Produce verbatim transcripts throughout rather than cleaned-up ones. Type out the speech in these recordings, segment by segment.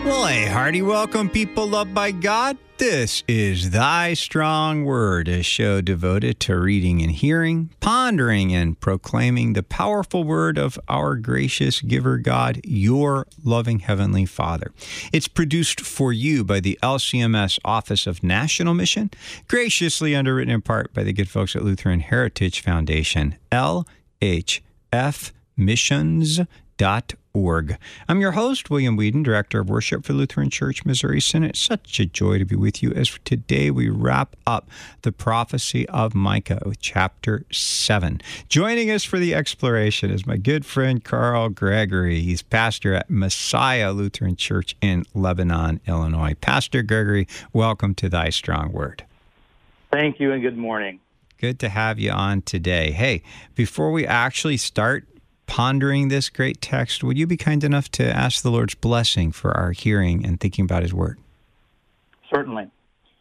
Well, a hearty welcome, people loved by God. This is Thy Strong Word, a show devoted to reading and hearing, pondering and proclaiming the powerful word of our gracious giver God, your loving Heavenly Father. It's produced for you by the L C M S Office of National Mission, graciously underwritten in part by the good folks at Lutheran Heritage Foundation, L H F missions dot org. I'm your host, William Whedon, Director of Worship for Lutheran Church Missouri Synod. Such a joy to be with you as today we wrap up the prophecy of Micah with chapter seven. Joining us for the exploration is my good friend Carl Gregory. He's pastor at Messiah Lutheran Church in Lebanon, Illinois. Pastor Gregory, welcome to Thy Strong Word. Thank you and good morning. Good to have you on today. Hey, before we actually start pondering this great text, would you be kind enough to ask the Lord's blessing for our hearing and thinking about His Word? Certainly.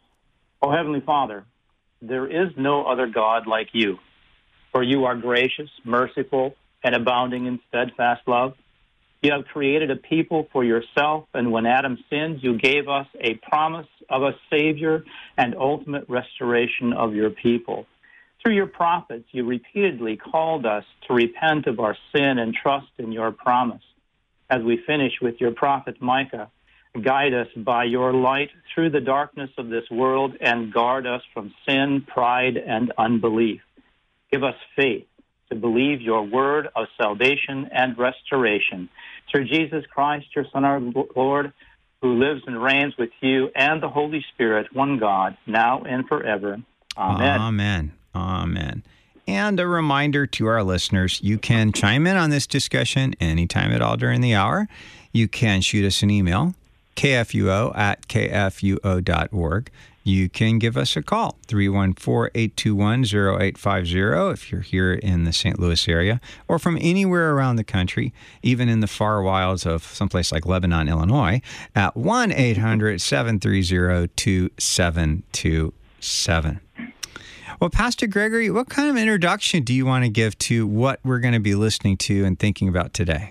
O Heavenly Father, there is no other God like you, for you are gracious, merciful, and abounding in steadfast love. You have created a people for yourself, and when Adam sinned, you gave us a promise of a Savior and ultimate restoration of your people. Through your prophets, you repeatedly called us to repent of our sin and trust in your promise. As we finish with your prophet Micah, guide us by your light through the darkness of this world and guard us from sin, pride, and unbelief. Give us faith to believe your word of salvation and restoration. Through Jesus Christ, your Son, our Lord, who lives and reigns with you and the Holy Spirit, one God, now and forever. Amen. Amen. Amen. And a reminder to our listeners, you can chime in on this discussion anytime at all during the hour. You can shoot us an email, k f u o at k f u o dot org. You can give us a call, three one four, eight two one, zero eight five zero if you're here in the Saint Louis area, or from anywhere around the country, even in the far wilds of someplace like Lebanon, Illinois, at one eight hundred, seven three zero, two seven two seven. Well, Pastor Gregory, what kind of introduction do you want to give to what we're going to be listening to and thinking about today?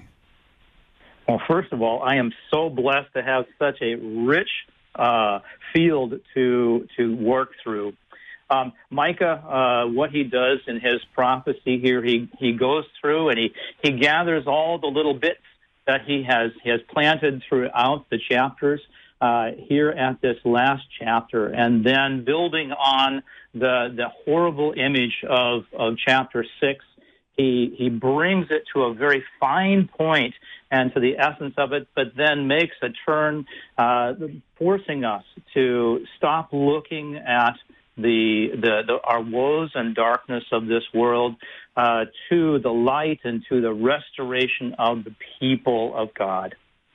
Well, first of all, I am so blessed to have such a rich uh, field to to work through. Um, Micah, uh, what he does in his prophecy here, he, he goes through and he, he gathers all the little bits that he has, he has planted throughout the chapters uh, here at this last chapter, and then building on the the horrible image of, of chapter six, he he brings it to a very fine point and to the essence of it, but then makes a turn, uh, forcing us to stop looking at the, the, the our woes and darkness of this world uh, to the light and to the restoration of the people of God.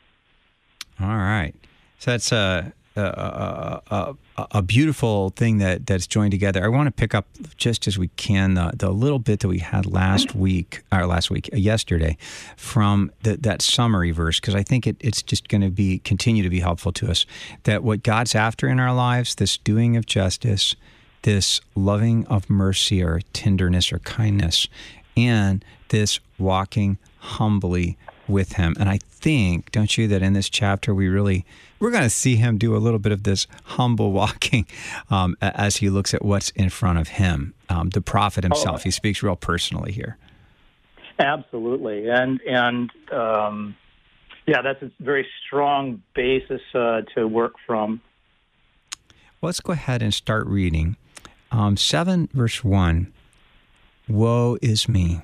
All right. So that's a a, a, a, a beautiful thing that, that's joined together. I want to pick up just as we can the, the little bit that we had last week, or last week, uh, yesterday, from the, that summary verse, because I think it, it's just going to be continue to be helpful to us. That what God's after in our lives, this doing of justice, this loving of mercy or tenderness or kindness, and this walking humbly with Him. And I think, don't you, that in this chapter we really, we're going to see Him do a little bit of this humble walking um, as He looks at what's in front of Him. Um, the prophet himself, oh, he speaks real personally here. Absolutely. And, and um, yeah, that's a very strong basis uh, to work from. Well, let's go ahead and start reading. Um, seven, verse one, woe is me,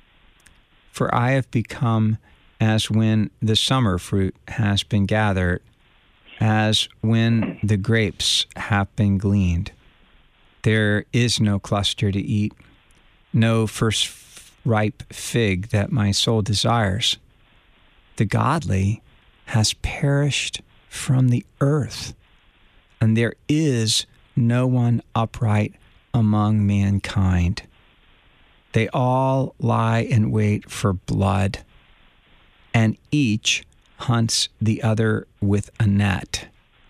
for I have become as when the summer fruit has been gathered, as when the grapes have been gleaned. There is no cluster to eat, no first ripe fig that my soul desires. The godly has perished from the earth, and there is no one upright among mankind. They all lie in wait for blood, and each hunts the other with a net.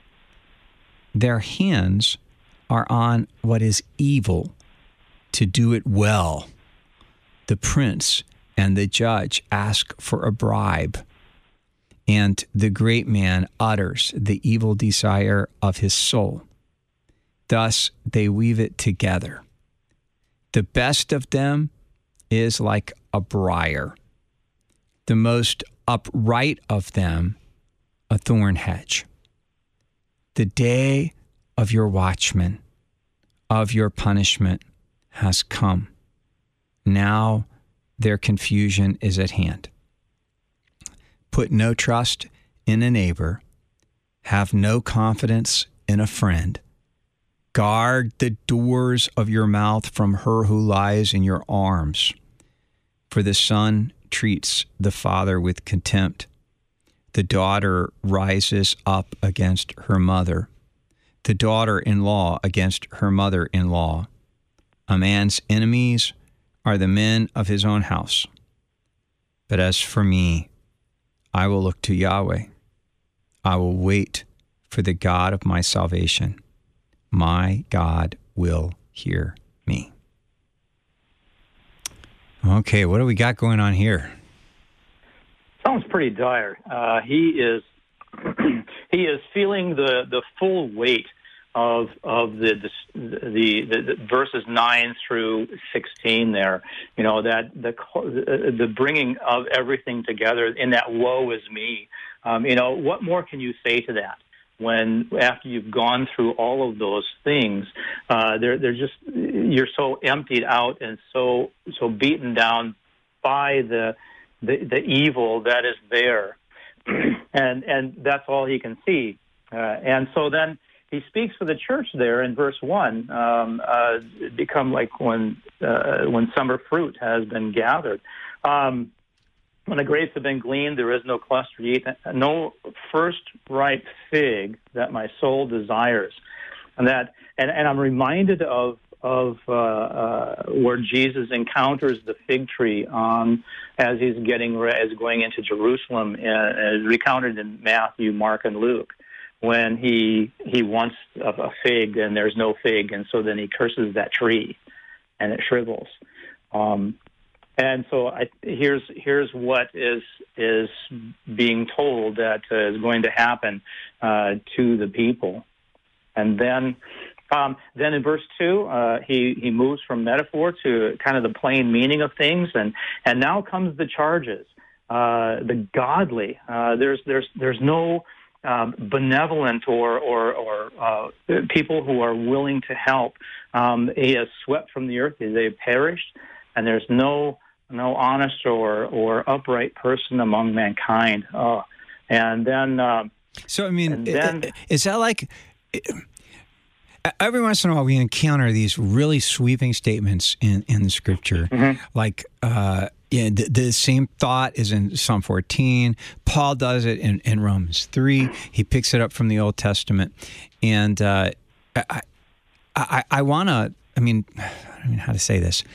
Their hands are on what is evil to do it well. The prince and the judge ask for a bribe, and and the great man utters the evil desire of his soul. Thus they weave it together. The best of them is like a briar, the most upright of them a thorn hedge. The day of your watchman, of your punishment, has come. Now their confusion is at hand. Put no trust in a neighbor. Have no confidence in a friend. Guard the doors of your mouth from her who lies in your arms. For the son treats the father with contempt. The daughter rises up against her mother. The daughter-in-law against her mother-in-law. A man's enemies are the men of his own house. But as for me, I will look to Yahweh. I will wait for the God of my salvation. My God will hear me. Okay, what do we got going on here? Sounds pretty dire. Uh, he is he is feeling the, the full weight of of the the, the the verses nine through sixteen. There, you know, that the the bringing of everything together in that woe is me. Um, you know, what more can you say to that? When after you've gone through all of those things, uh, they're they're just you're so emptied out and so so beaten down by the the, the evil that is there, and and that's all he can see. Uh, and so then he speaks for the church there in verse one. Um, uh, become like when uh, when summer fruit has been gathered. Um, When the grapes have been gleaned, there is no cluster to eat, no first ripe fig that my soul desires. And that, and, and I'm reminded of of uh, uh, where Jesus encounters the fig tree um, as he's getting as going into Jerusalem, uh, as recounted in Matthew, Mark, and Luke, when he he wants a, a fig and there's no fig, and so then he curses that tree, and it shrivels. Um, And so I, here's here's what is is being told that uh, is going to happen uh, to the people, and then um, then in verse two uh, he he moves from metaphor to kind of the plain meaning of things, and and now comes the charges. Uh, the godly uh, there's there's there's no um, benevolent or or or uh, people who are willing to help. Um, he has swept from the earth; they have perished, and there's no. No honest or, or upright person among mankind. Uh, and then... Uh, so, I mean, then, is that like... Every once in a while we encounter these really sweeping statements in, in the Scripture. Mm-hmm. Like, uh, yeah, the, the same thought is in Psalm fourteen. Paul does it in, in Romans three. He picks it up from the Old Testament. And uh, I, I, I want to... I mean, I don't know how to say this.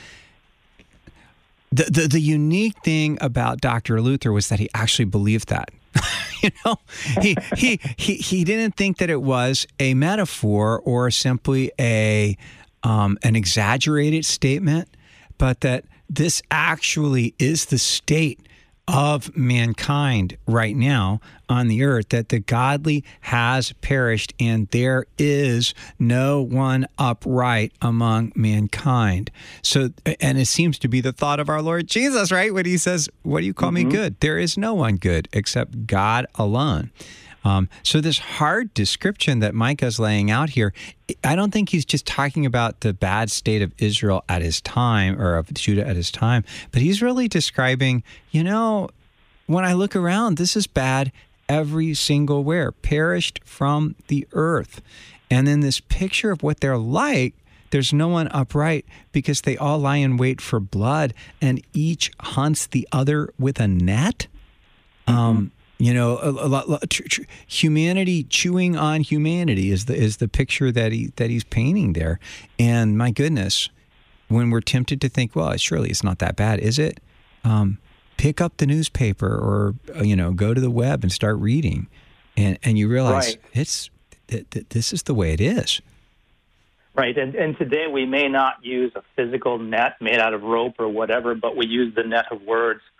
The, the the unique thing about Doctor Luther was that he actually believed that. you know, he, he he he didn't think that it was a metaphor or simply a um, an exaggerated statement, but that this actually is the state of mankind right now on the earth, that the godly has perished and there is no one upright among mankind. So, and it seems to be the thought of our Lord Jesus, right? When he says, what do you call mm-hmm. me good? There is no one good except God alone. Um, so this hard description that Micah's laying out here, I don't think he's just talking about the bad state of Israel at his time or of Judah at his time, but he's really describing, you know, when I look around, this is bad every single where, perished from the earth. And then this picture of what they're like, there's no one upright because they all lie in wait for blood and each hunts the other with a net. Mm-hmm. Um You know, a, a lot, tr- tr- humanity chewing on humanity is the is the picture that he that he's painting there. And my goodness, when we're tempted to think, well, surely it's not that bad, is it? Um, pick up the newspaper or you know, go to the web and start reading, and and you realize right. it's th- th- this is the way it is. Right, and and today we may not use a physical net made out of rope or whatever, but we use the net of words.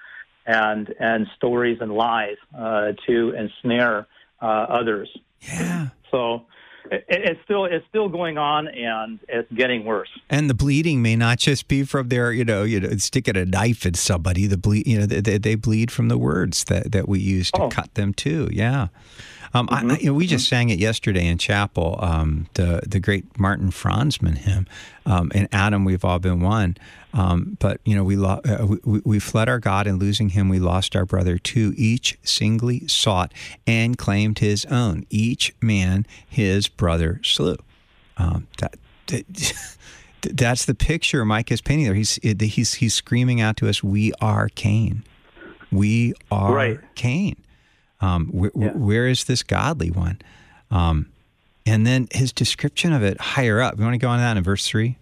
and and stories and lies uh, to ensnare uh, others. Yeah. So it, it's still it's still going on, and it's getting worse. And the bleeding may not just be from their, you know, you know, sticking a knife in somebody. The bleed, you know, they, they bleed from the words that, that we use to oh. cut them too. Yeah. Um, mm-hmm. I, you know, we just sang it yesterday in chapel, um, the the great Martin Franzman hymn, um, in Adam we've all been one. Um, but you know, we, lo- uh, we we fled our God, and losing Him, we lost our brother too. Each singly sought and claimed his own. Each man his brother slew. Um, that, that that's the picture Mike is painting there. He's he's he's screaming out to us, "We are Cain. We are right. Cain." Um, wh- yeah. where is this godly one? Um, and then his description of it higher up. You want to go on that in verse three?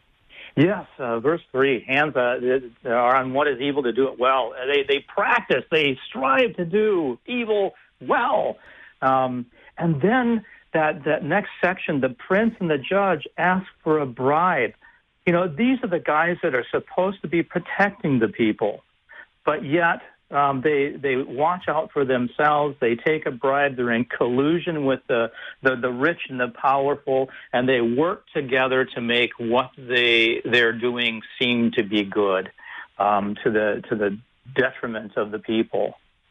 Yes, uh, verse three. Hands uh, are on what is evil to do it well. They they practice. They strive to do evil well. Um, and then that that next section, the prince and the judge ask for a bribe. You know, these are the guys that are supposed to be protecting the people, but yet. Um, they they watch out for themselves. They take a bribe. They're in collusion with the, the, the rich and the powerful, and they work together to make what they they're doing seem to be good, um, to the to the detriment of the people.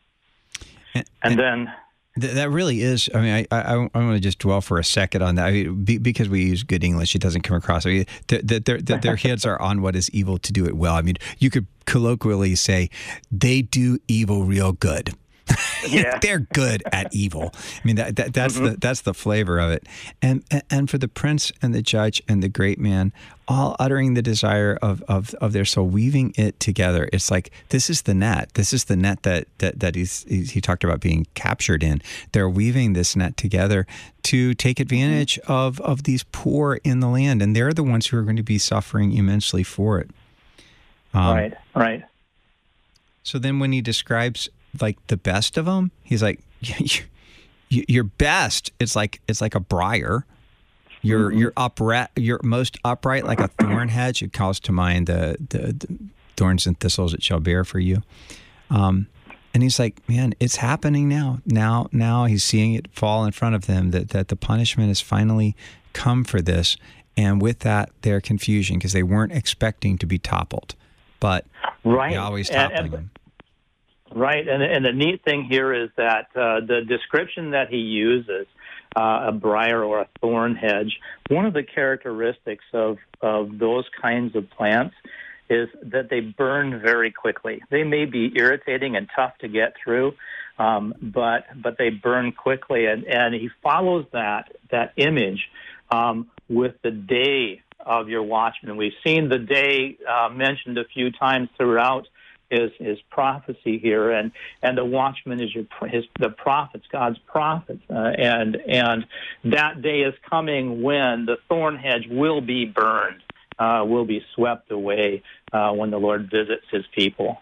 And, and then. That really is. I mean, I I, I want to just dwell for a second on that. I mean, be, because we use good English, it doesn't come across. I mean, that their, their, their heads are on what is evil to do it well. I mean, you could colloquially say they do evil real good. Yeah. They're good at evil. I mean, that, that that's mm-hmm. the that's the flavor of it. And and for the prince and the judge and the great man, all uttering the desire of of, of their soul, weaving it together. It's like this is the net. This is the net that that that he's, he's, he talked about being captured in. They're weaving this net together to take advantage of of these poor in the land, and they're the ones who are going to be suffering immensely for it. Um, right. Right. So then, when he describes like the best of them, he's like, your best. It's like it's like a briar. You're mm-hmm. you're upright. You're most upright, like a thorn hedge. It calls to mind the, the, the thorns and thistles it shall bear for you. Um, and he's like, man, it's happening now. Now, now he's seeing it fall in front of them. That that the punishment has finally come for this, and with that, their confusion because they weren't expecting to be toppled, but right, Yahweh's toppling and, and, them. Right, and, and the neat thing here is that uh, the description that he uses, uh, a briar or a thorn hedge, one of the characteristics of, of those kinds of plants is that they burn very quickly. They may be irritating and tough to get through, um, but but they burn quickly, and, and he follows that that image um, with the day of your watchman. We've seen the day uh, mentioned a few times throughout Is is prophecy here, and, and the watchman is your his the prophets, God's prophets, uh, and and that day is coming when the thorn hedge will be burned, uh, will be swept away uh, when the Lord visits His people.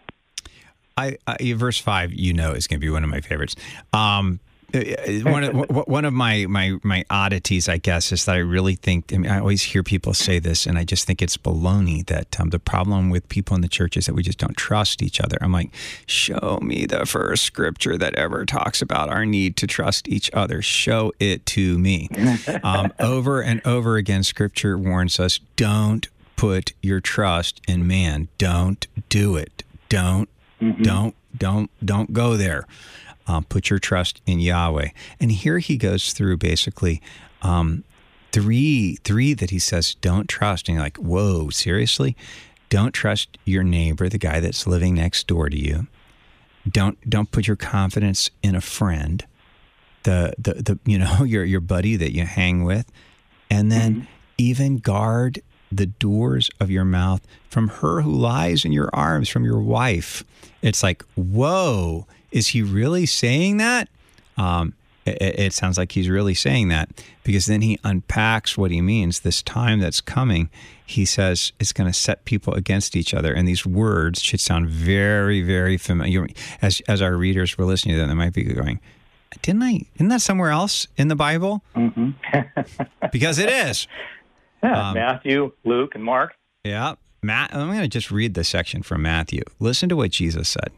I, I verse five, you know, is going to be one of my favorites. Um, one of one of my, my my oddities, I guess, is that I really think. I mean, I always hear people say this, and I just think it's baloney. That um, the problem with people in the church is that we just don't trust each other. I'm like, show me the first scripture that ever talks about our need to trust each other. Show it to me. um, over and over again, Scripture warns us: don't put your trust in man. Don't do it. Don't mm-hmm. don't don't don't go there. Um, put your trust in Yahweh. And here he goes through basically um, three three that he says don't trust. And you're like, whoa, seriously? Don't trust your neighbor, the guy that's living next door to you. Don't don't put your confidence in a friend, the the, the you know your your buddy that you hang with, and then mm-hmm. even guard the doors of your mouth from her who lies in your arms, from your wife. It's like, whoa. Is he really saying that? Um, it, it sounds like he's really saying that because then he unpacks what he means. This time that's coming, he says it's going to set people against each other. And these words should sound very, very familiar. As as our readers were listening to them, they might be going, didn't I? Isn't that somewhere else in the Bible? Mm-hmm. Because it is. Yeah, um, Matthew, Luke, and Mark. Yeah. Matt, I'm going to just read this section from Matthew. Listen to what Jesus said.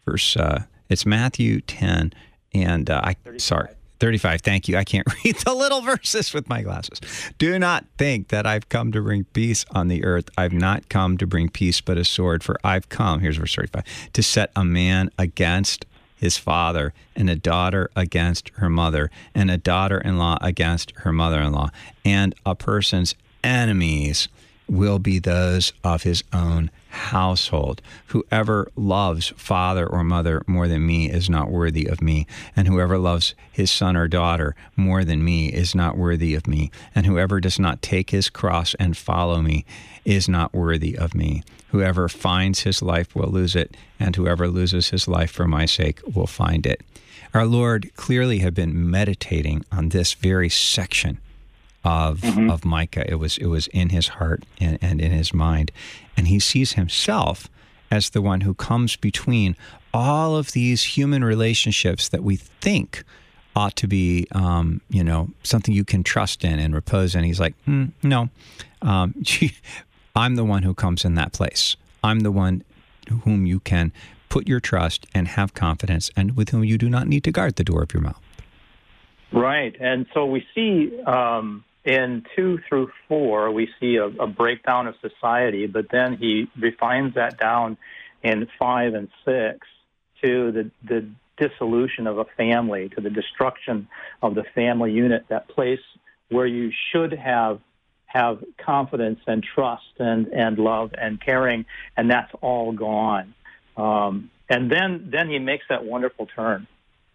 verse. Uh, it's Matthew ten, and uh, I sorry. thirty-five, thank you. I can't read the little verses with my glasses. Do not think that I've come to bring peace on the earth. I've not come to bring peace but a sword, for I've come, here's verse thirty-five, to set a man against his father, and a daughter against her mother, and a daughter-in-law against her mother-in-law, and a person's enemies will be those of his own household. Whoever loves father or mother more than me is not worthy of me, and whoever loves his son or daughter more than me is not worthy of me, and whoever does not take his cross and follow me is not worthy of me. Whoever finds his life will lose it, and whoever loses his life for my sake will find it. Our Lord clearly had been meditating on this very section of mm-hmm. of Micah. It was it was in his heart and, and in his mind. And he sees himself as the one who comes between all of these human relationships that we think ought to be, um, you know, something you can trust in and repose in. He's like, mm, no, um, I'm the one who comes in that place. I'm the one whom you can put your trust and have confidence, and with whom you do not need to guard the door of your mouth. Right. And so we see um, in two through four, we see a, a breakdown of society, but then he refines that down in five and six to the, the dissolution of a family, to the destruction of the family unit, that place where you should have have confidence and trust and, and love and caring, and that's all gone. Um, and then then he makes that wonderful turn.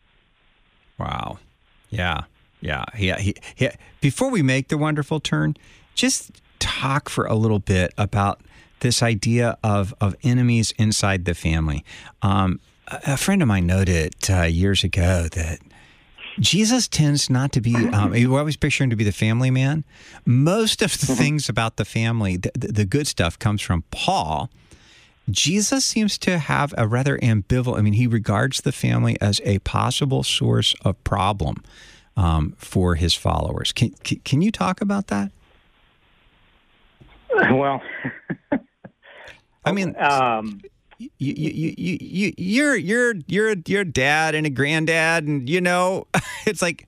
Wow. Yeah. Yeah. Yeah. He, he, before we make the wonderful turn, just talk for a little bit about this idea of, of enemies inside the family. Um, a, a friend of mine noted uh, years ago that Jesus tends not to be, um, we always picture him to be the family man. Most of the things about the family, the, the good stuff, comes from Paul. Jesus seems to have a rather ambivalent, I mean, he regards the family as a possible source of problem um, for his followers. Can, can can you talk about that? Well, I mean, um, you, you, you, you, you're, you're, you're, you're a dad and a granddad, and, you know, it's like,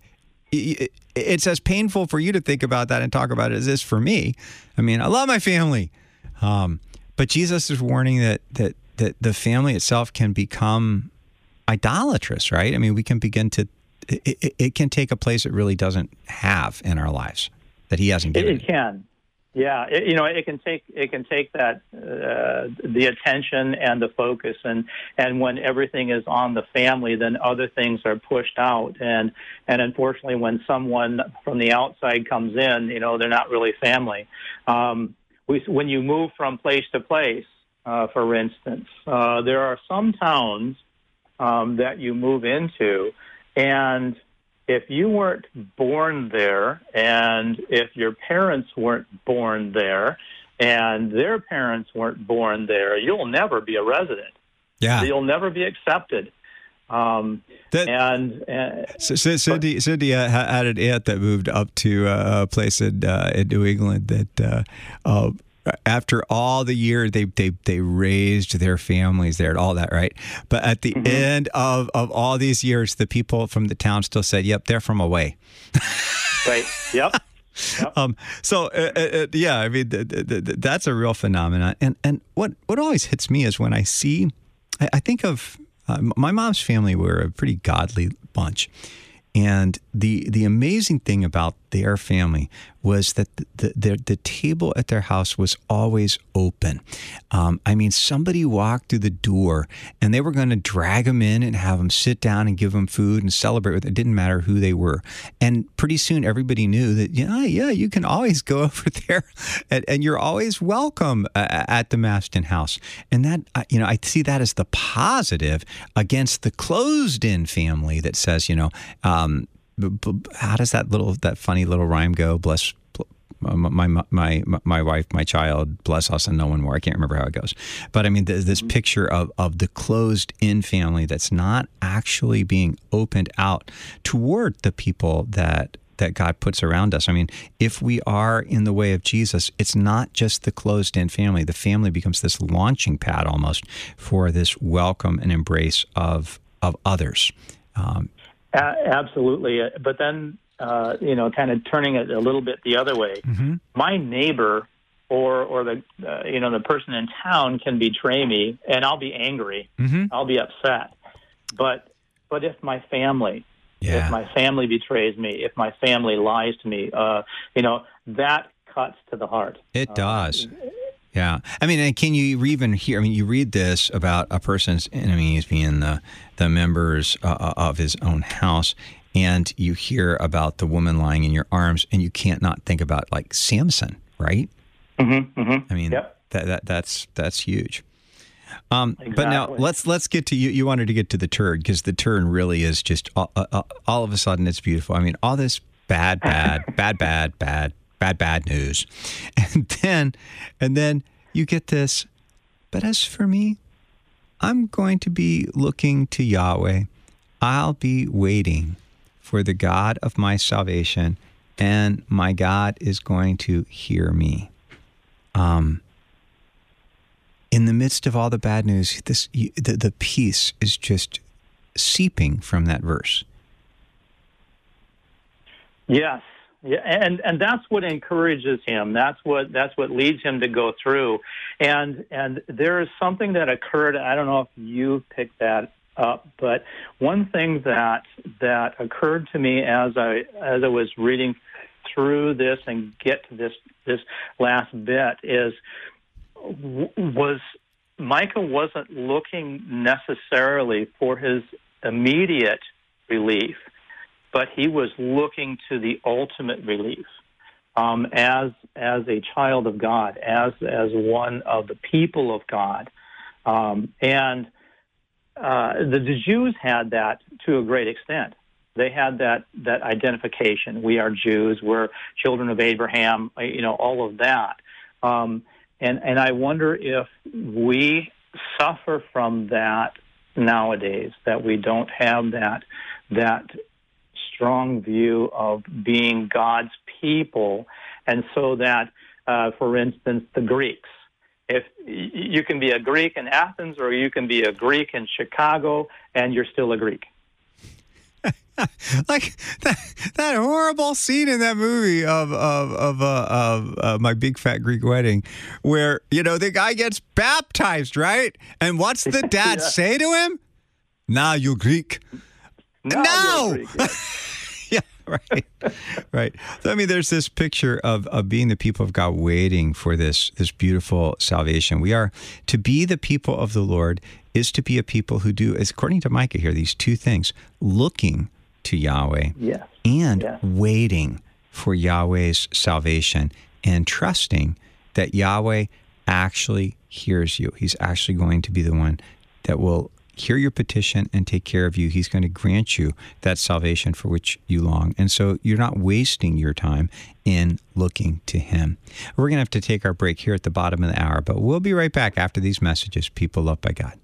it's as painful for you to think about that and talk about it as it is for me. I mean, I love my family. Um, But Jesus is warning that, that that the family itself can become idolatrous, right? I mean, we can begin to, it, it, it can take a place it really doesn't have in our lives, that he hasn't given. It, it can, yeah. It, you know, it can take it can take that uh, the attention and the focus, and and when everything is on the family, then other things are pushed out, and and unfortunately, when someone from the outside comes in, you know, they're not really family. Um, We, when you move from place to place, uh, for instance, uh, there are some towns um, that you move into, and if you weren't born there, and if your parents weren't born there, and their parents weren't born there, you'll never be a resident. Yeah. You'll never be accepted. Um, that, and, and so, so Cindy, Cindy uh, had an aunt that moved up to uh, a place in, uh, in New England that uh, uh, after all the years they, they they raised their families there and all that, right? But at the mm-hmm. end of, of all these years, the people from the town still said, "Yep, they're from away." Right. Yep. Yep. Um, so uh, uh, yeah, I mean th- th- th- that's a real phenomenon. And and what what always hits me is when I see, I, I think of. Uh, my mom's family were a pretty godly bunch. And the the amazing thing about their family was that the the, the, the table at their house was always open. Um, I mean, somebody walked through the door and they were going to drag them in and have them sit down and give them food and celebrate with it. It didn't matter who they were. And pretty soon everybody knew that, yeah, yeah, you can always go over there and, and you're always welcome uh, at the Maston house. And that, uh, you know, I see that as the positive against the closed-in family that says, you know, um, how does that little, that funny little rhyme go? Bless my, my my my wife, my child, bless us and no one more. I can't remember how it goes. But I mean, there's this picture of, of the closed-in family that's not actually being opened out toward the people that that God puts around us. I mean, if we are in the way of Jesus, it's not just the closed-in family. The family becomes this launching pad almost for this welcome and embrace of of others. Um, a- absolutely. But then, uh, you know, kind of turning it a little bit the other way, mm-hmm. my neighbor or or the uh, you know the person in town can betray me, and I'll be angry. Mm-hmm. I'll be upset. But but if my family, yeah. if my family betrays me, if my family lies to me, uh, you know, that cuts to the heart. It does. Uh, yeah. I mean, and can you even hear, I mean, you read this about a person's enemies being the, the members uh, of his own house, and you hear about the woman lying in your arms, and you can't not think about, like, Samson, right? Mm-hmm, mm-hmm. I mean, yep. that, that that's that's huge. Um, exactly. But now let's let's get to you. You wanted to get to the turn, because the turn really is just all, uh, all of a sudden it's beautiful. I mean, all this bad, bad, bad, bad, bad, bad, bad news, and then and then you get this. But as for me, I'm going to be looking to Yahweh. I'll be waiting for the God of my salvation, and my God is going to hear me. Um. In the midst of all the bad news, this the, the peace is just seeping from that verse. Yes, yeah, and and that's what encourages him. That's what that's what leads him to go through. And and there is something that occurred. I don't know if you picked that up, but one thing that that occurred to me as I as I was reading through this and get to this this last bit is. was Micah wasn't looking necessarily for his immediate relief, but he was looking to the ultimate relief um, as as a child of God, as as one of the people of God, um, and uh, the, the Jews had that to a great extent. They had that that identification. We are Jews. We're children of Abraham. You know, all of that. Um, And and I wonder if we suffer from that nowadays, that we don't have that that strong view of being God's people, and so that, uh, for instance, the Greeks. If you can be a Greek in Athens, or you can be a Greek in Chicago, and you're still a Greek. Like that, that horrible scene in that movie of of of, uh, of uh, My Big Fat Greek Wedding, where you know the guy gets baptized, right? And what's the dad yeah. say to him? Now you Greek. Now no. You're Greek, yeah. yeah, right, right. So I mean, there's this picture of of being the people of God, waiting for this this beautiful salvation. We are to be the people of the Lord. Is to be a people who do, as according to Micah here, these two things: looking to Yahweh yes. and yes. waiting for Yahweh's salvation, and trusting that Yahweh actually hears you. He's actually going to be the one that will hear your petition and take care of you. He's going to grant you that salvation for which you long. And so you're not wasting your time in looking to him. We're going to have to take our break here at the bottom of the hour, but we'll be right back after these messages. People loved by God.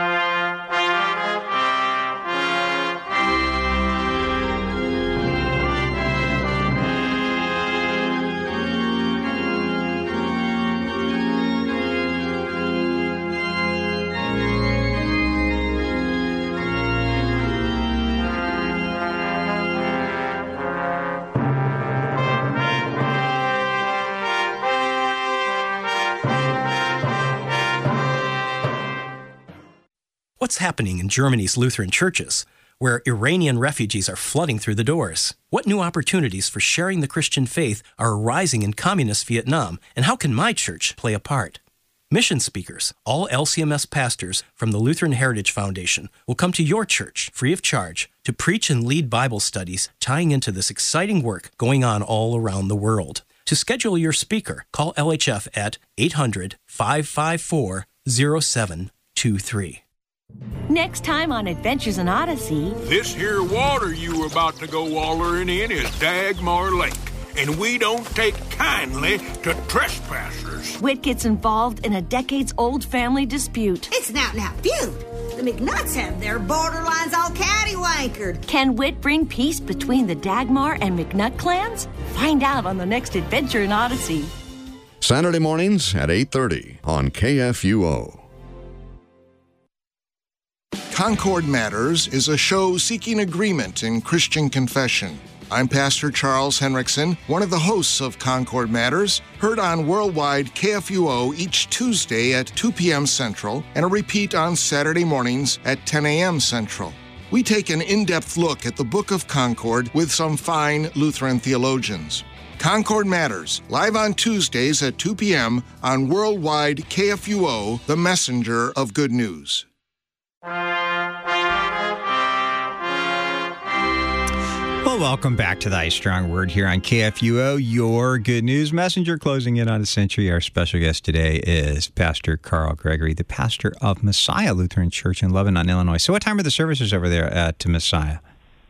What's happening in Germany's Lutheran churches, where Iranian refugees are flooding through the doors? What new opportunities for sharing the Christian faith are arising in communist Vietnam, and how can my church play a part? Mission speakers, all L C M S pastors from the Lutheran Heritage Foundation, will come to your church free of charge to preach and lead Bible studies tying into this exciting work going on all around the world. To schedule your speaker, call L H F at eight hundred, five five four, zero seven two three. Next time on Adventures in Odyssey... This here water you were about to go wallering in is Dagmar Lake, and we don't take kindly to trespassers. Whit gets involved in a decades-old family dispute. It's an out-and-out feud. The McNutts have their borderlines all cattywankered. Can wit bring peace between the Dagmar and McNutt clans? Find out on the next Adventure in Odyssey. Saturday mornings at eight thirty on K F U O. Concord Matters is a show seeking agreement in Christian confession. I'm Pastor Charles Henriksen, one of the hosts of Concord Matters, heard on worldwide K F U O each Tuesday at two p.m. Central and a repeat on Saturday mornings at ten a.m. Central. We take an in-depth look at the Book of Concord with some fine Lutheran theologians. Concord Matters, live on Tuesdays at two p.m. on worldwide K F U O, the messenger of good news. Well, welcome back to Thy Strong Word here on K F U O, your good news messenger, closing in on a century. Our special guest today is Pastor Carl Gregory, the pastor of Messiah Lutheran Church in Lebanon, Illinois. So what time are the services over there at Messiah?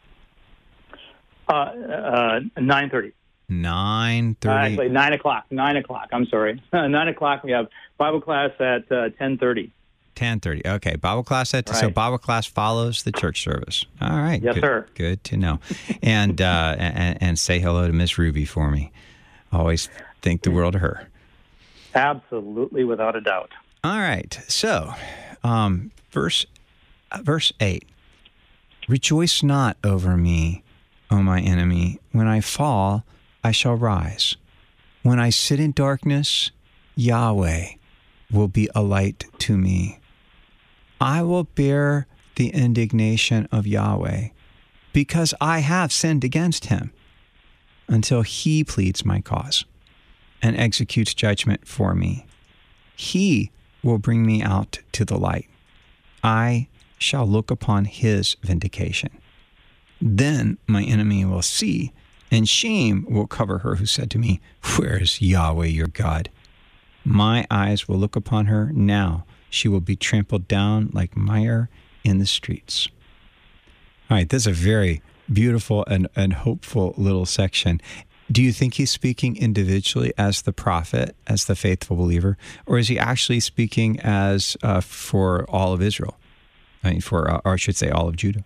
Uh, uh, nine thirty. nine thirty. Uh, actually, nine o'clock. nine o'clock. I'm sorry. nine o'clock, we have Bible class at uh, ten thirty. ten thirty. Okay, Bible class at Right. so Bible class follows the church service. All right. Yes, good, sir. Good to know. And uh, and, and say hello to Miss Ruby for me. Always think the world of her. Absolutely, without a doubt. All right. So, um, verse uh, verse eight. Rejoice not over me, O my enemy. When I fall, I shall rise. When I sit in darkness, Yahweh will be a light to me. I will bear the indignation of Yahweh because I have sinned against him until he pleads my cause and executes judgment for me. He will bring me out to the light. I shall look upon his vindication. Then my enemy will see, and shame will cover her who said to me, where is Yahweh your God? My eyes will look upon her now. She will be trampled down like mire in the streets. All right, this is a very beautiful and, and hopeful little section. Do you think he's speaking individually as the prophet, as the faithful believer, or is he actually speaking as uh, for all of Israel? I mean, for, uh, or I should say all of Judah.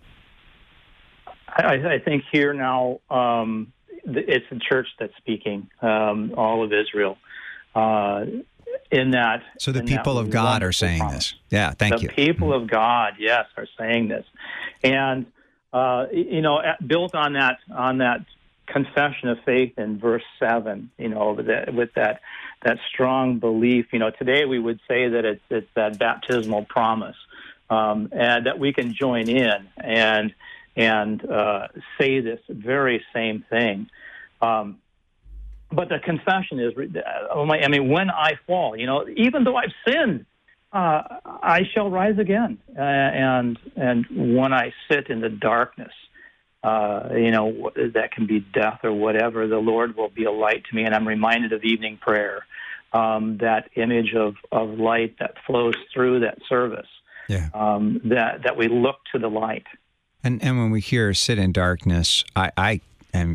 I, I think here now um, it's the church that's speaking, um, all of Israel. Uh, in that, so the in people of God are saying promise. this. Yeah, thank the you. The people of God, yes, are saying this, and uh, you know, built on that on that confession of faith in verse seven. You know, with that, with that that strong belief. You know, today we would say that it's it's that baptismal promise, um, and that we can join in and and uh, say this very same thing. Um, But the confession is, I mean, when I fall, you know, even though I've sinned, uh, I shall rise again. Uh, and and when I sit in the darkness, uh, you know, that can be death or whatever, the Lord will be a light to me. And I'm reminded of evening prayer, um, that image of, of light that flows through that service, yeah. um, that, that we look to the light. And and when we hear sit in darkness, I, I And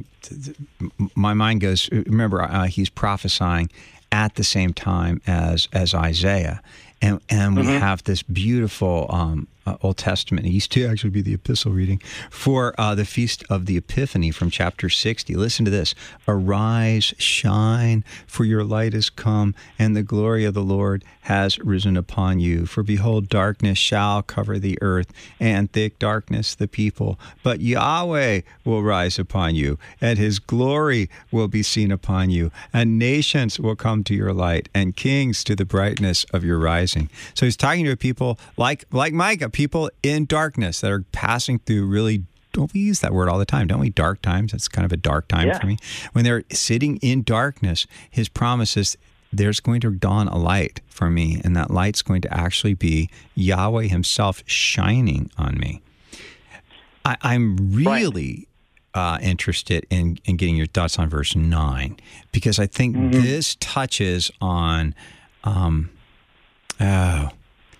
my mind goes, remember, uh, he's prophesying at the same time as as Isaiah. And and we mm-hmm. have this beautiful um, uh, Old Testament. It used to actually be the epistle reading for uh, the Feast of the Epiphany from chapter sixty. Listen to this. Arise, shine, for your light is come, and the glory of the Lord has risen upon you. For behold, darkness shall cover the earth, and thick darkness the people. But Yahweh will rise upon you, and his glory will be seen upon you. And nations will come to your light, and kings to the brightness of your rising. So he's talking to people like like Micah, people in darkness that are passing through really, don't we use that word all the time, don't we? Dark times. That's kind of a dark time yeah. for me. When they're sitting in darkness, his promise is there's going to dawn a light for me, and that light's going to actually be Yahweh himself shining on me. I, I'm really right. uh, interested in, in getting your thoughts on verse nine, because I think mm-hmm. this touches on... Um, Oh,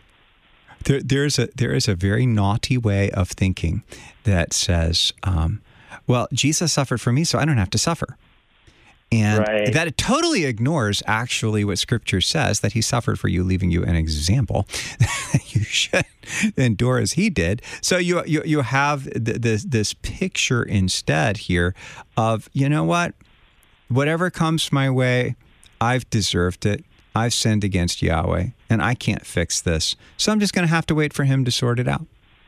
there, there's a there is a very naughty way of thinking that says, um, "Well, Jesus suffered for me, so I don't have to suffer." And right. that it totally ignores actually what Scripture says, that he suffered for you, leaving you an example. You should endure as he did. So you you, you have th- this, this picture instead here of, you know what? Whatever comes my way, I've deserved it. I've sinned against Yahweh, and I can't fix this. So I'm just going to have to wait for him to sort it out.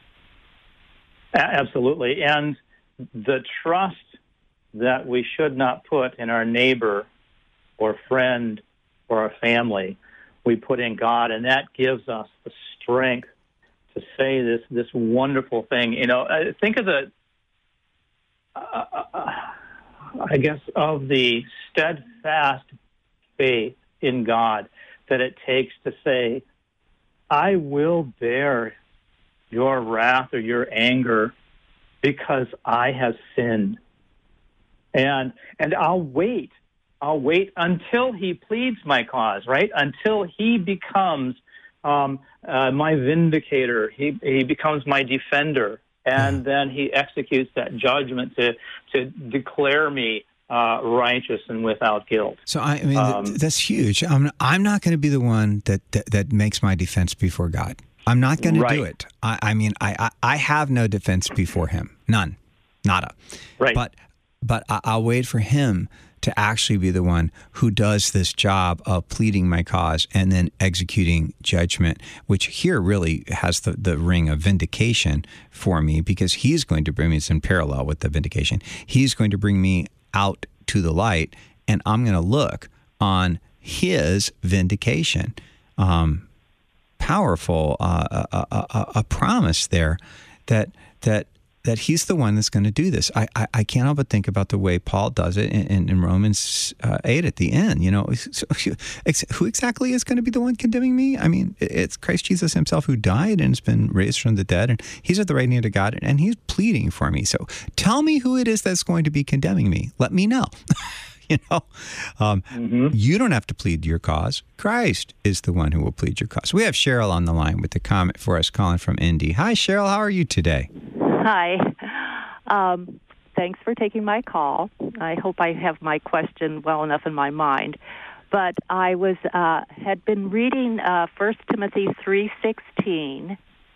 Absolutely. And the trust that we should not put in our neighbor or friend or our family, we put in God, and that gives us the strength to say this this wonderful thing. You know, think of the, uh, I guess, of the steadfast faith in God that it takes to say, I will bear your wrath or your anger because I have sinned. And and I'll wait. I'll wait until he pleads my cause, right? Until he becomes um, uh, my vindicator. He he becomes my defender. And then he executes that judgment to, to declare me uh, righteous and without guilt. So, I mean, Um, th- that's huge. I'm, I'm not going to be the one that, that, that makes my defense before God. I'm not going to do Right. it. I, I mean, I, I, I have no defense before him. None. Nada. Right. But, but I, I'll wait for him to actually be the one who does this job of pleading my cause and then executing judgment, which here really has the, the ring of vindication for me, because he's going to bring me, it's in parallel with the vindication, he's going to bring me out to the light, and I'm going to look on his vindication. Um, powerful, uh, a, a, a promise there that that that he's the one that's going to do this. I, I, I can't help but think about the way Paul does it in, in, in Romans uh, eight at the end. You know, so, who exactly is going to be the one condemning me? I mean, it's Christ Jesus himself who died and has been raised from the dead, and he's at the right hand of God, and he's pleading for me. So tell me who it is that's going to be condemning me. Let me know. You know, um, mm-hmm. You don't have to plead your cause. Christ is the one who will plead your cause. We have Cheryl on the line with the comment for us, calling from Indy. Hi, Cheryl. How are you today? Hi. Um, thanks for taking my call. I hope I have my question well enough in my mind. But I was uh, had been reading uh, First Timothy three sixteen,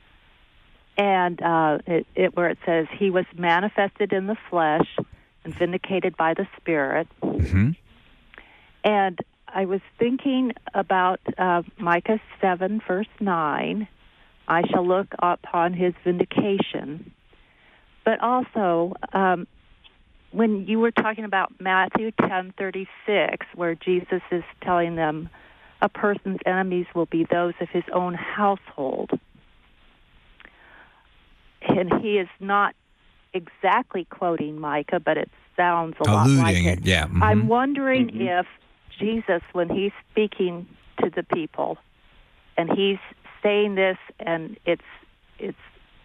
and uh, it, it, where it says, he was manifested in the flesh and vindicated by the Spirit. Mm-hmm. And I was thinking about uh, Micah seven, verse nine, I shall look upon his vindication. But also, um, when you were talking about Matthew ten thirty-six, where Jesus is telling them a person's enemies will be those of his own household, and he is not exactly quoting Micah, but it sounds a Alluding, lot like it. Yeah. Mm-hmm. I'm wondering Mm-hmm. if Jesus, when he's speaking to the people, and he's saying this, and it's it's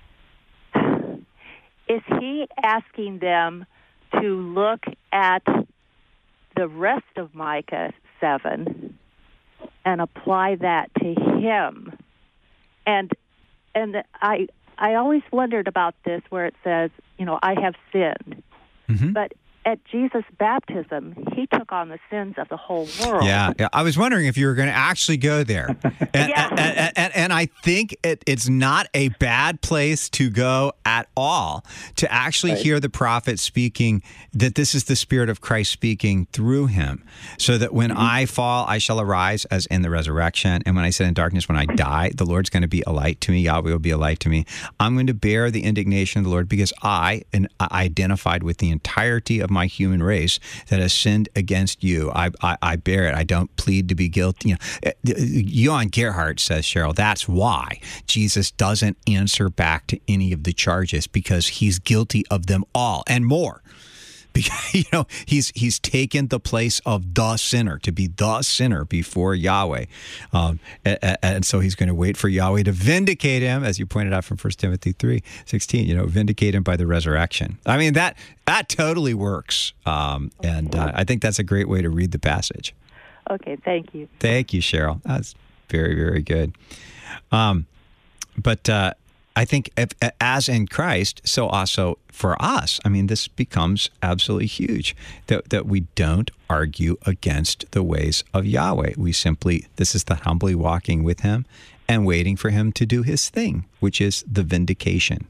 is he asking them to look at the rest of Micah seven and apply that to him? And and I I always wondered about this, where it says, you know, I have sinned. Mm-hmm. But at Jesus' baptism, he took on the sins of the whole world. Yeah, yeah. I was wondering if you were going to actually go there. And, Yeah. and, and, and, and I think it, it's not a bad place to go at all, to actually Right. hear the prophet speaking, that this is the Spirit of Christ speaking through him, so that when I fall, I shall arise as in the resurrection. And when I sit in darkness, when I die, the Lord's going to be a light to me. Yahweh will be a light to me. I'm going to bear the indignation of the Lord, because I, and I identified with the entirety of my human race that has sinned against you. I, I, I bear it. I don't plead to be guilty. You know, Johann Gerhardt says, Cheryl, that's why Jesus doesn't answer back to any of the charges, because he's guilty of them all and more. Because, you know, he's he's taken the place of the sinner, to be the sinner before Yahweh. Um, and, and so he's going to wait for Yahweh to vindicate him, as you pointed out from First Timothy three sixteen, you know, vindicate him by the resurrection. I mean, that that totally works. Um, and uh, I think that's a great way to read the passage. Okay, thank you. Thank you, Cheryl. That's very, very good. Um, but uh, I think if, as in Christ, so also for us. I mean, this becomes absolutely huge, that, that we don't argue against the ways of Yahweh. We simply, this is the humbly walking with him and waiting for him to do his thing, which is the vindication.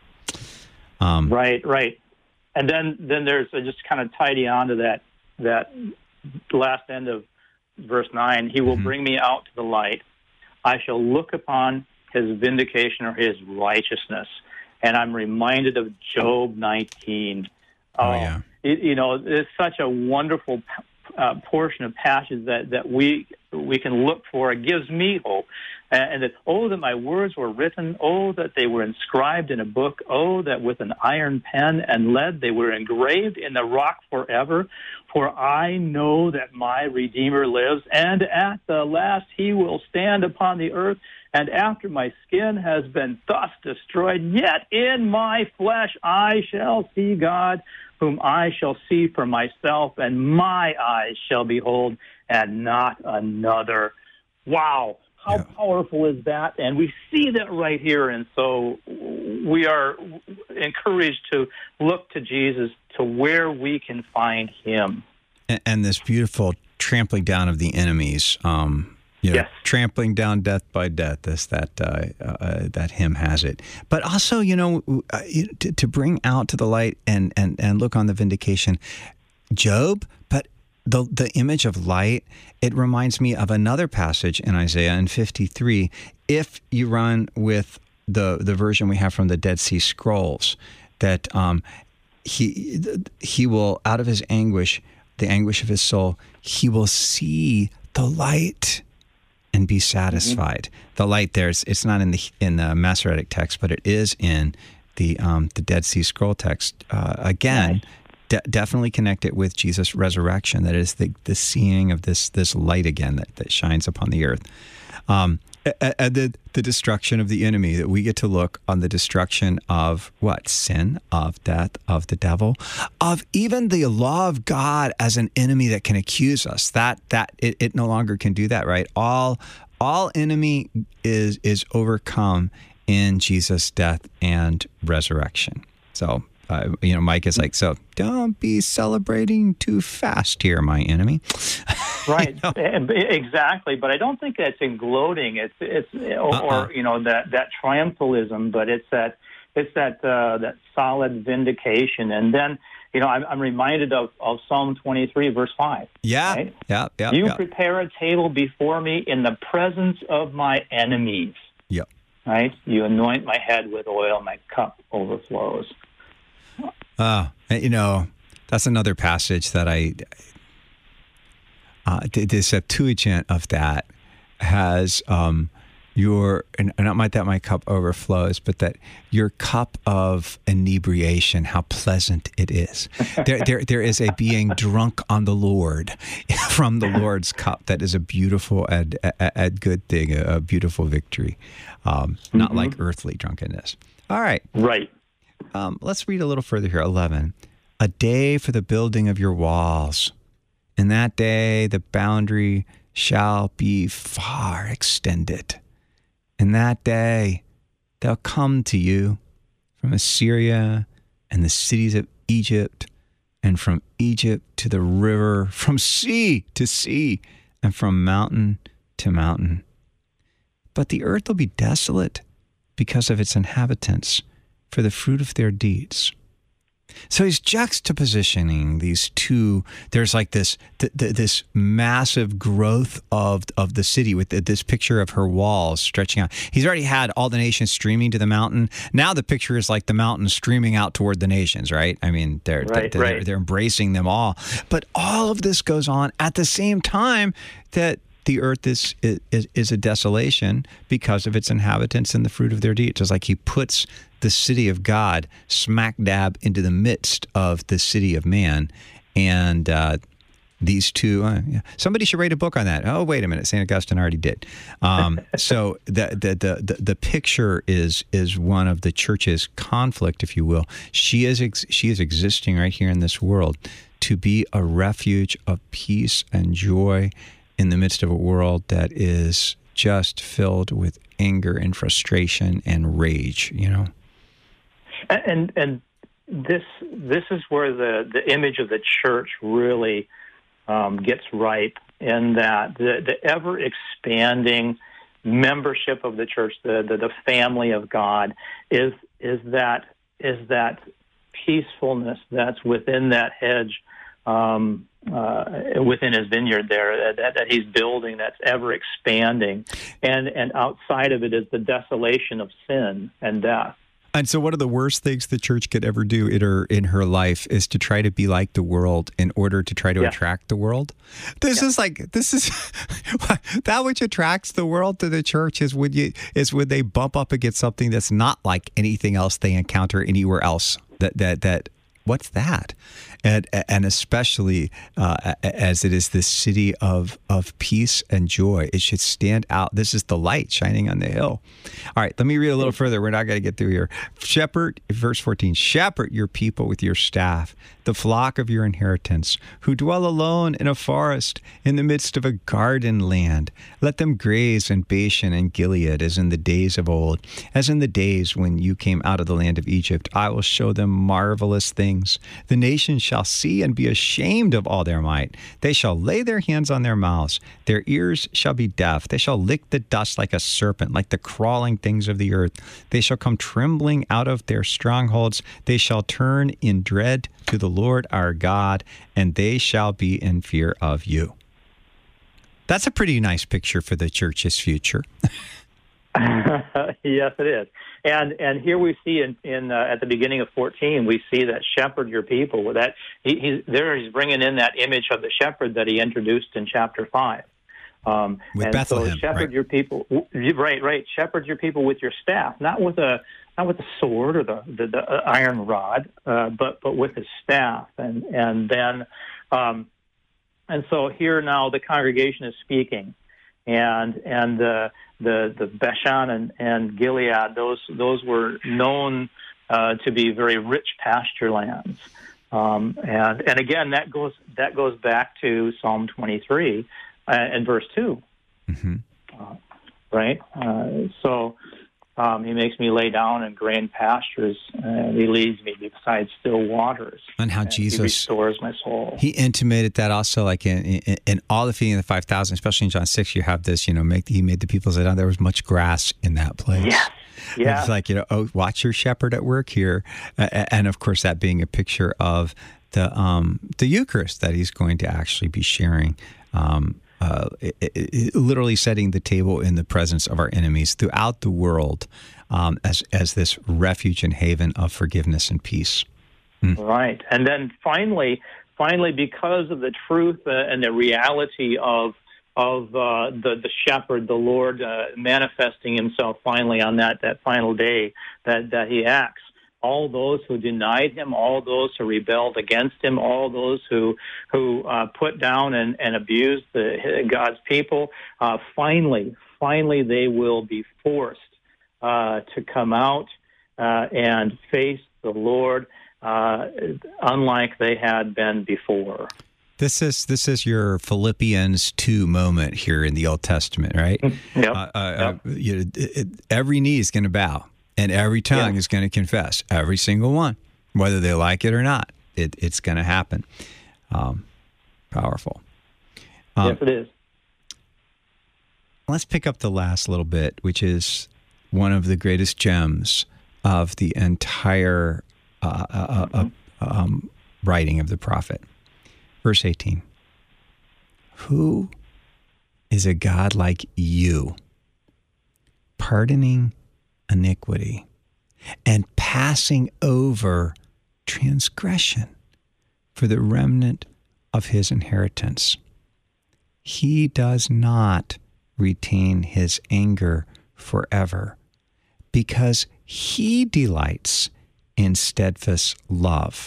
Um, right, right. And then, then there's uh, just kind of tidy on to that, that last end of verse nine. He will mm-hmm. bring me out to the light. I shall look upon his vindication or his righteousness. And I'm reminded of Job nineteen. Oh, uh, yeah. It, you know, it's such a wonderful uh, portion of passage that, that we we can look for. It gives me hope. And, and that, oh, that my words were written. Oh, that they were inscribed in a book. Oh, that with an iron pen and lead they were engraved in the rock forever. For I know that my Redeemer lives, and at the last he will stand upon the earth. And after my skin has been thus destroyed, yet in my flesh I shall see God, whom I shall see for myself, and my eyes shall behold, and not another. Wow, how yeah. powerful is that? And we see that right here, and so we are encouraged to look to Jesus, to where we can find him. And, and this beautiful trampling down of the enemies, um You know, yes. trampling down death by death, this that uh, uh, that hymn has it. But also, you know, uh, to, to bring out to the light and, and, and look on the vindication, Job. But the the image of light, it reminds me of another passage in Isaiah in fifty-three. If you run with the the version we have from the Dead Sea Scrolls, that um, he he will, out of his anguish, the anguish of his soul, he will see the light and be satisfied. Mm-hmm. The light there's it's not in the in the Masoretic text, but it is in the um, the Dead Sea Scroll text. Uh, again, right. de- definitely connect it with Jesus' resurrection. That is the the seeing of this this light again that, that shines upon the earth. Um, and the the destruction of the enemy, that we get to look on the destruction of what? Sin, of death, of the devil, of even the law of God as an enemy that can accuse us. That that it, it no longer can do that, right? All all enemy is is overcome in Jesus' death and resurrection. So uh, you know, Mike is like, so don't be celebrating too fast here, my enemy. Right, you know? Exactly. But I don't think that's in gloating. It's it's or, uh-uh. or you know that, that triumphalism, but it's that it's that uh, that solid vindication. And then you know I'm, I'm reminded of, of Psalm twenty-three, verse five. Yeah, right? yeah, yeah. You yeah. prepare a table before me in the presence of my enemies. Yep. Right. You anoint my head with oil; my cup overflows. Uh, you know, that's another passage that I, uh, the, the Septuagint of that has um, your, and not my, that my cup overflows, but that your cup of inebriation, how pleasant it is. There, there, there is a being drunk on the Lord from the Lord's cup. That is a beautiful and a, a good thing, a, a beautiful victory. Um, mm-hmm. Not like earthly drunkenness. All right. Right. Um, let's read a little further here. eleven. A day for the building of your walls. In that day, the boundary shall be far extended. In that day, they'll come to you from Assyria and the cities of Egypt, and from Egypt to the river, from sea to sea, and from mountain to mountain. But the earth will be desolate because of its inhabitants, for the fruit of their deeds. So he's juxtapositioning these two. There's like this th- th- this massive growth of of the city with th- this picture of her walls stretching out. He's already had all the nations streaming to the mountain. Now the picture is like the mountain streaming out toward the nations, right? I mean, they're right, they're, right. they're, they're embracing them all. But all of this goes on at the same time that the earth is, is is a desolation because of its inhabitants and the fruit of their deeds. It's like he puts the city of God smack dab into the midst of the city of man. And uh, these two, uh, yeah. somebody should write a book on that. Oh, wait a minute. Saint Augustine already did. Um, so the, the, the, the, the picture is is one of the church's conflict, if you will. She is ex- she is existing right here in this world to be a refuge of peace and joy in the midst of a world that is just filled with anger and frustration and rage, you know? And and this this is where the, the image of the church really um, gets ripe, in that the, the ever-expanding membership of the church, the, the, the family of God, is is that is that peacefulness that's within that hedge, um, uh, within his vineyard there, that, that he's building, that's ever expanding, and and outside of it is the desolation of sin and death. And so one of the worst things the church could ever do in her in her life is to try to be like the world in order to try to yeah. attract the world. This yeah. is like this is that which attracts the world to the church is when you is when they bump up against something that's not like anything else they encounter anywhere else. That that that what's that? And and especially uh, as it is this city of of peace and joy, it should stand out. This is the light shining on the hill. All right, let me read a little further. We're not going to get through here. Shepherd, verse fourteen, shepherd your people with your staff, the flock of your inheritance, who dwell alone in a forest, in the midst of a garden land. Let them graze in Bashan and Gilead, as in the days of old, as in the days when you came out of the land of Egypt. I will show them marvelous things. The nations shall see and be ashamed of all their might. They shall lay their hands on their mouths. Their ears shall be deaf. They shall lick the dust like a serpent, like the crawling things of the earth. They shall come trembling out of their strongholds. They shall turn in dread to the Lord our God, and they shall be in fear of you. That's a pretty nice picture for the church's future. Yes, it is. And and here we see in, in uh, at the beginning of fourteen, we see that shepherd your people. With that, he, he, there he's bringing in that image of the shepherd that he introduced in chapter five. Um, with and Bethlehem, so shepherd right. your people, right, right. Shepherd your people with your staff, not with a not with the sword or the the, the iron rod, uh, but but with his staff. And and then, um, and so here now the congregation is speaking. And and the the the Bashan and, and Gilead, those those were known uh, to be very rich pasture lands, um, and and again that goes that goes back to Psalm twenty-three uh, and verse two, mm-hmm. uh, right? Uh, so um, he makes me lay down in green pastures, and he leads me beside still waters. And how and Jesus he restores my soul. He intimated that also, like in, in, in all the feeding of the five thousand, especially in John six, you have this, you know, make he made the people sit down. There was much grass in that place. Yes. Yeah. It's like, you know, oh, watch your shepherd at work here. Uh, and of course, that being a picture of the um, the Eucharist that he's going to actually be sharing. Um, uh, it, it, literally setting the table in the presence of our enemies throughout the world um, as as this refuge and haven of forgiveness and peace. Mm. Right. And then finally, finally, because of the truth uh, and the reality of of uh, the, the shepherd, the Lord uh, manifesting himself finally on that, that final day that, that he acts, all those who denied him, all those who rebelled against him, all those who who uh, put down and, and abused the, God's people, uh, finally, finally they will be forced uh, to come out uh, and face the Lord, uh, unlike they had been before. This is this is your Philippians two moment here in the Old Testament, right? Yep. Uh, uh, yep. You know, it, it, every knee is going to bow. And every tongue yes. is going to confess, every single one, whether they like it or not. It, it's going to happen. Um, powerful. Um, yes, it is. Let's pick up the last little bit, which is one of the greatest gems of the entire uh, uh, uh, um, writing of the prophet. Verse eighteen. Who is a God like you, pardoning iniquity and passing over transgression for the remnant of his inheritance? He does not retain his anger forever, because he delights in steadfast love.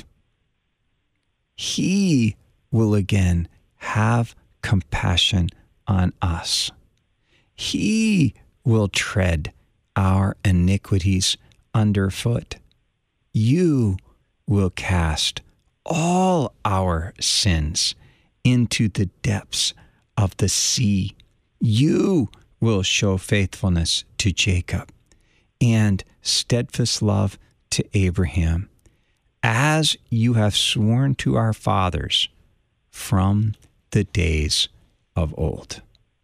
He will again have compassion on us. He will tread our iniquities underfoot. You will cast all our sins into the depths of the sea. You will show faithfulness to Jacob and steadfast love to Abraham, as you have sworn to our fathers from the days of old.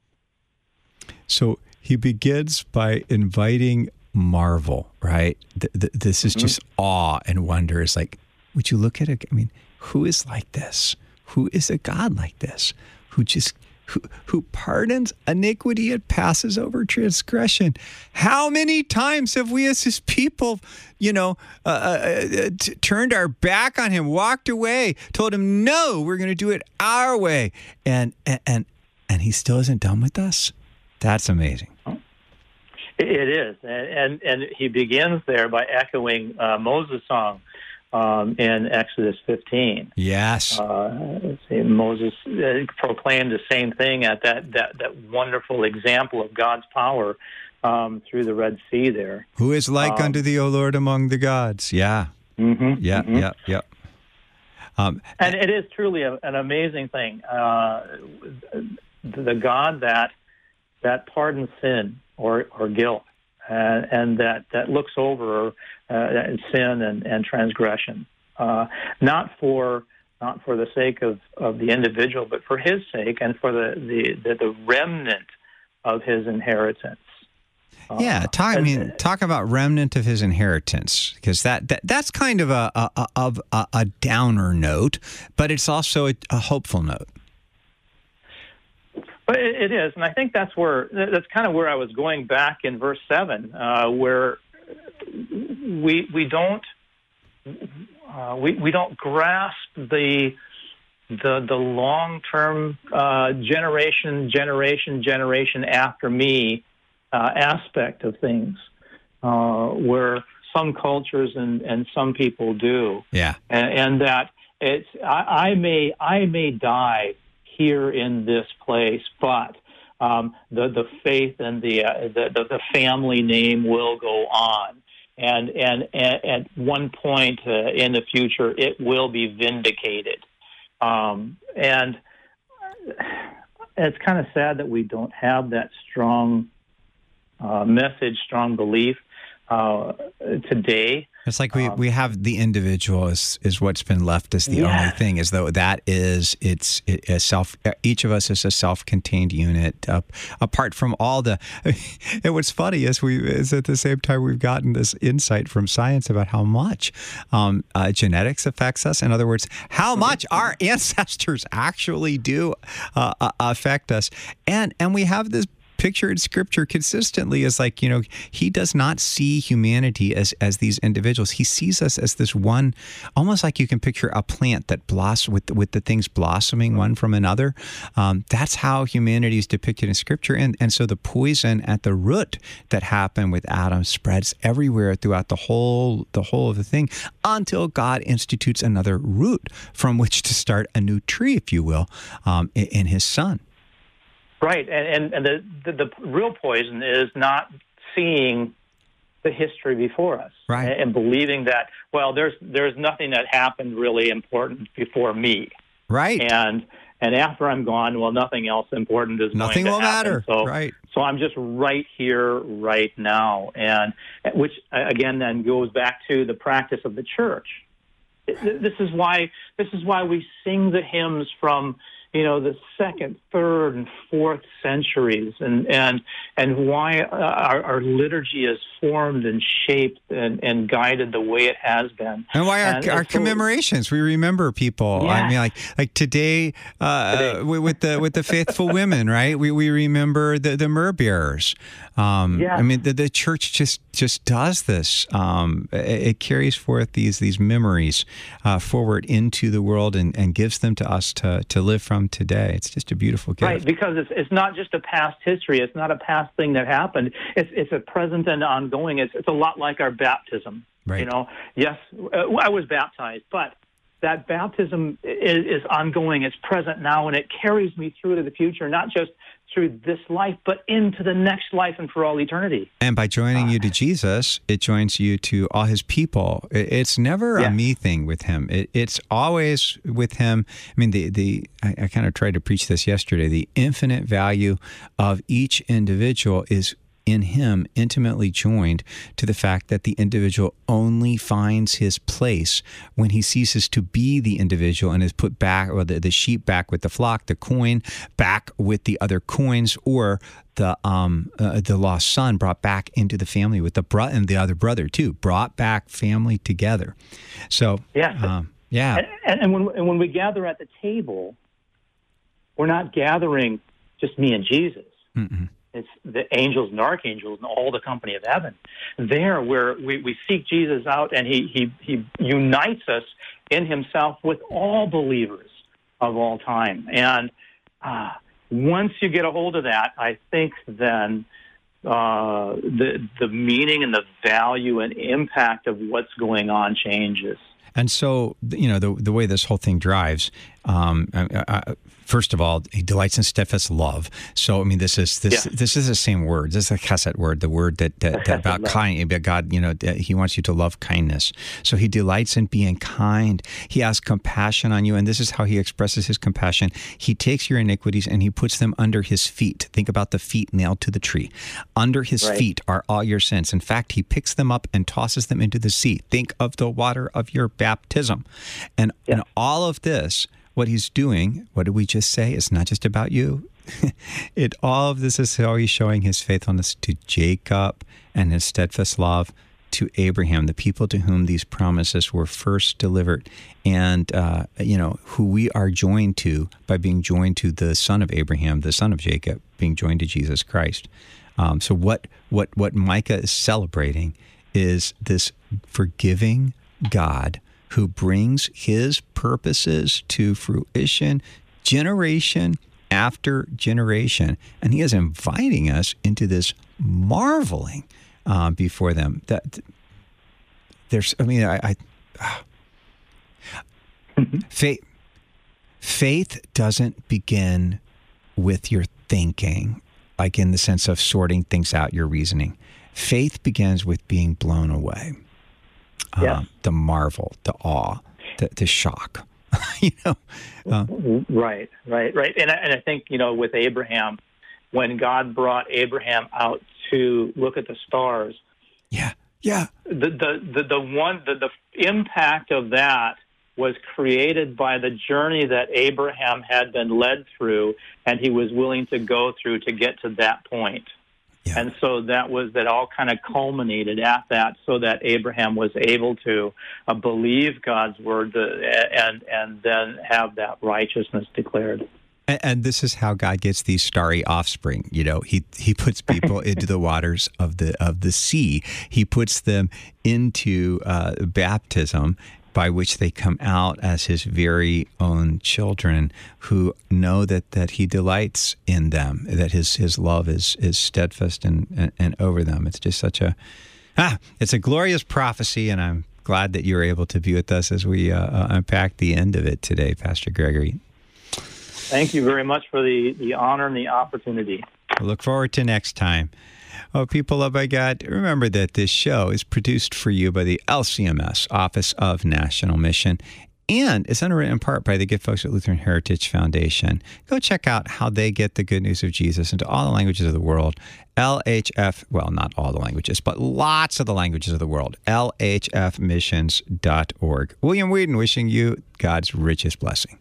So he begins by inviting marvel, right? Th- th- this is just mm-hmm. awe and wonder. It's like, would you look at it? I mean, who is like this? Who is a God like this? Who just who, who pardons iniquity and passes over transgression? How many times have we as his people, you know, uh, uh, t- turned our back on him, walked away, told him, no, we're going to do it our way. And, and, and, and he still isn't done with us. That's amazing. It is. And, and, and he begins there by echoing uh, Moses' song. Um, in Exodus fifteen. Yes. Uh, Moses uh, proclaimed the same thing at that, that, that wonderful example of God's power um, through the Red Sea there. Who is like um, unto thee, O Lord, among the gods? Yeah. Mm-hmm, yeah, mm-hmm. yeah, yeah, um, and it is truly a, an amazing thing. Uh, the God that that pardons sin or, or guilt, uh, and that, that looks over Uh, sin and, and transgression, uh, not for not for the sake of, of the individual, but for his sake and for the the, the, the remnant of his inheritance. Uh, yeah, talk. I mean, talk about remnant of his inheritance, because that, that that's kind of a, a, a of a, a downer note, but it's also a, a hopeful note. But it, it is, and I think that's where that's kind of where I was going back in verse seven, uh, where. We we don't uh, we we don't grasp the the the long term uh, generation generation generation after me uh, aspect of things, uh, where some cultures and, and some people do. Yeah, and, and that it's I, I may I may die here in this place, but um, the the faith and the, uh, the the the family name will go on. And, and and at one point uh, in the future, it will be vindicated. Um, and it's kind of sad that we don't have that strong uh, message, strong belief uh, today. It's like we, um, we have the individual is, is what's been left as the yeah. only thing, as though that is, it's it, a self, each of us is a self-contained unit, uh, apart from all the, and what's funny is we, is at the same time we've gotten this insight from science about how much um, uh, genetics affects us. In other words, how much our ancestors actually do uh, uh, affect us. And, and we have this picture in Scripture consistently is like, you know, he does not see humanity as as these individuals. He sees us as this one, almost like you can picture a plant that blossoms with with the things blossoming one from another. Um, that's how humanity is depicted in Scripture, and and so the poison at the root that happened with Adam spreads everywhere throughout the whole the whole of the thing until God institutes another root from which to start a new tree, if you will, um, in, in His Son. Right, and, and the, the the real poison is not seeing the history before us, right, and, and believing that, well, there's there's nothing that happened really important before me, right, and and after I'm gone, well, nothing else important is nothing going to will happen. matter, so, right. So I'm just right here, right now, and which again then goes back to the practice of the church. This is why this is why we sing the hymns from, you know, the second, third, and fourth centuries, and and and why our, our liturgy is formed and shaped and, and guided the way it has been. And why our, and, our and so, commemorations, we remember people. Yeah. I mean, like like today, uh, today. with the with the faithful women, right? We we remember the the myrrh bearers. Um, yeah. I mean, the, the church just just does this. Um, it, it carries forth these these memories uh, forward into the world and, and gives them to us to to live from today. It's just a beautiful gift. Right, because it's it's not just a past history. It's not a past thing that happened. It's it's a present and ongoing. It's it's a lot like our baptism. Right. You know, yes, uh, I was baptized, but that baptism is, is ongoing. It's present now, and it carries me through to the future, not just through this life, but into the next life and for all eternity. And by joining uh, you to Jesus, it joins you to all his people. It's never yeah. a me thing with him. It, it's always with him. I mean, the the I, I kind of tried to preach this yesterday. The infinite value of each individual is in him intimately joined to the fact that the individual only finds his place when he ceases to be the individual and is put back, or the, the sheep back with the flock, the coin back with the other coins, or the um uh, the lost son brought back into the family with the bro- and the other brother too, brought back family together. So yeah, um, yeah. And, and when and when we gather at the table, we're not gathering just me and Jesus. Mm-mm. It's the angels and archangels and all the company of heaven. There, where we, we seek Jesus out, and he, he, he unites us in himself with all believers of all time. And uh, once you get a hold of that, I think then uh, the the meaning and the value and impact of what's going on changes. And so, you know, the the way this whole thing drives, um, I, I, first of all, he delights in steadfast love. So, I mean, this is this yeah. this is the same word. This is a chesed word, the word that, that, that about kind, about God. You know, he wants you to love kindness. So he delights in being kind. He has compassion on you, and this is how he expresses his compassion. He takes your iniquities and he puts them under his feet. Think about the feet nailed to the tree. Under his right. feet are all your sins. In fact, he picks them up and tosses them into the sea. Think of the water of your baptism. And, yeah. and all of this, what he's doing, what did we just say? It's not just about you. It all of this is how he's showing his faithfulness to Jacob and his steadfast love to Abraham, the people to whom these promises were first delivered, and uh, you know, who we are joined to by being joined to the son of Abraham, the son of Jacob, being joined to Jesus Christ. Um, so what what what Micah is celebrating is this forgiving God who brings his purposes to fruition generation after generation. And he is inviting us into this marveling uh, before them. That there's, I mean, I, I faith, faith doesn't begin with your thinking, like in the sense of sorting things out, your reasoning. Faith begins with being blown away. Yes. Um, the marvel, the awe, the, the shock, you know. Uh, right, right, right. And I, and I think, you know, with Abraham, when God brought Abraham out to look at the stars, yeah, yeah, the the the, the one the, the impact of that was created by the journey that Abraham had been led through, and he was willing to go through to get to that point. Yeah. And so that was that all kind of culminated at that, so that Abraham was able to uh, believe God's word to, and and then have that righteousness declared. And, and this is how God gets these starry offspring. You know, he he puts people into the waters of the of the sea. He puts them into uh, baptism, by which they come out as his very own children who know that, that he delights in them, that his his love is is steadfast and, and, and over them. It's just such a, ah, it's a glorious prophecy, and I'm glad that you're able to be with us as we uh, unpack the end of it today, Pastor Gregory. Thank you very much for the, the honor and the opportunity. I look forward to next time. Oh, people loved by God, remember that this show is produced for you by the L C M S, Office of National Mission, and it's underwritten in part by the good folks at Lutheran Heritage Foundation. Go check out how they get the good news of Jesus into all the languages of the world. L H F, well, not all the languages, but lots of the languages of the world. L H F missions dot org. William Whedon wishing you God's richest blessing.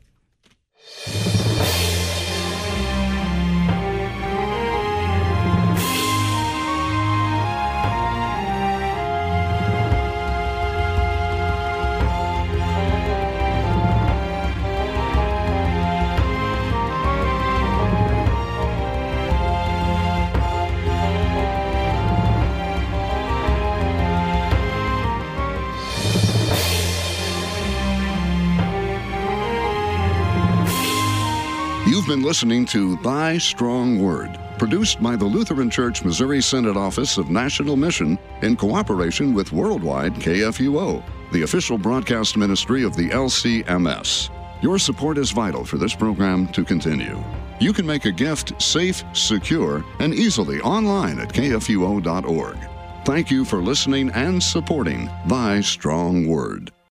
You've been listening to Thy Strong Word, produced by the Lutheran Church Missouri Synod Office of National Mission in cooperation with Worldwide K F U O. the official broadcast ministry of the L C M S. Your support is vital for this program to continue. You can make a gift safe, secure, and easily online at K F U O dot org. Thank you for listening and supporting Thy Strong Word.